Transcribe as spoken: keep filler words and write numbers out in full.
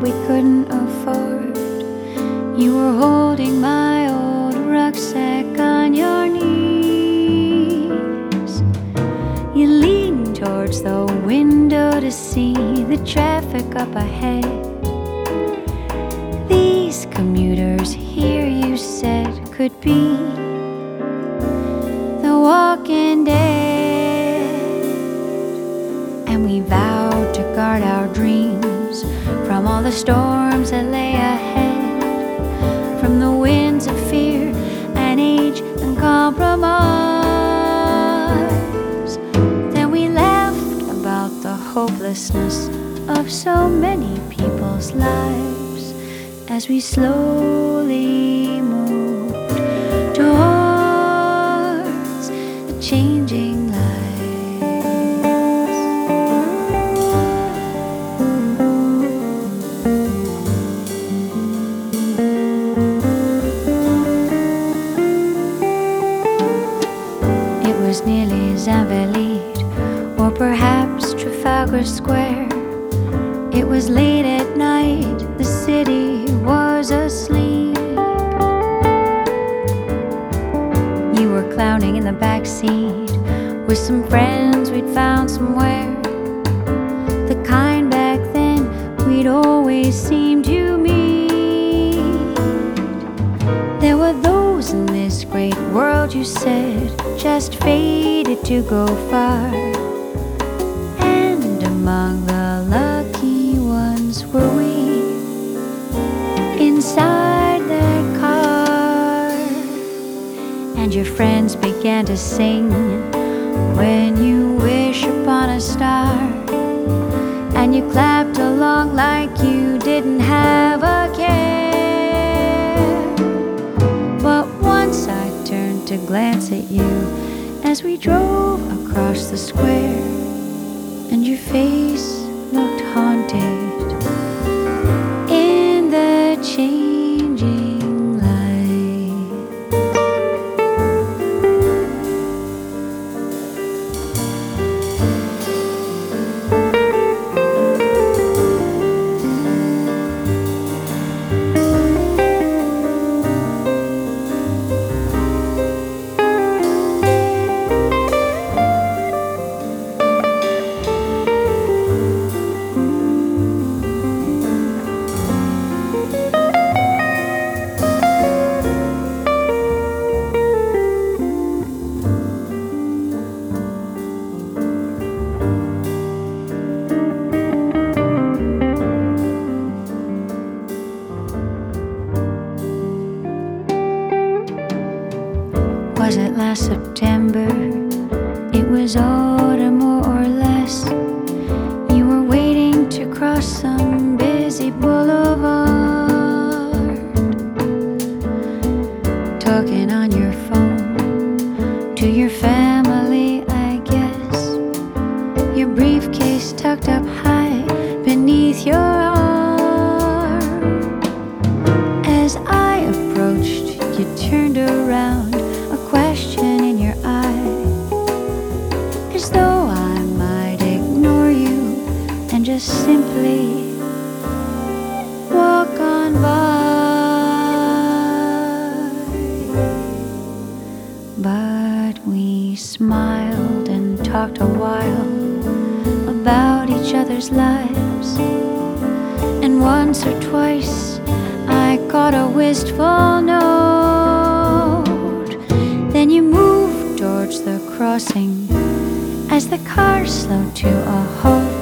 we couldn't afford. You were holding my old rucksack on your knees. You leaned towards the window to see the traffic up ahead. These commuters here, you said, could be the walking dead. And we vowed to guard our dreams from all the storms that lay ahead, from the winds of fear and age and compromise. Then we laughed about the hopelessness of so many people's lives as we slowly moved towards the changing lights. It was nearly Invalides, or perhaps Trafalgar Square. It was late at night, the city was asleep. You were clowning in the back seat with some friends we'd found somewhere, the kind back then we'd always seem to meet. There were those in this great world, you said, just fated to go far, and among the lucky ones were we. Inside that car, and your friends began to sing When You Wish Upon a Star, and you clapped along like you didn't have a care. But once I turned to glance at you as we drove across the square, and your face looked haunted in the changing light. Was it last September? It was autumn, more or less. You were waiting to cross some busy boulevard, talking on your phone to your family, I guess. Your briefcase tucked up high beneath your arm. As I approached, you turned around, a question in your eye, as though I might ignore you and just simply walk on by. But we smiled and talked a while about each other's lives, and once or twice I caught a wistful note. Then you moved towards the crossing as the car slowed to a halt.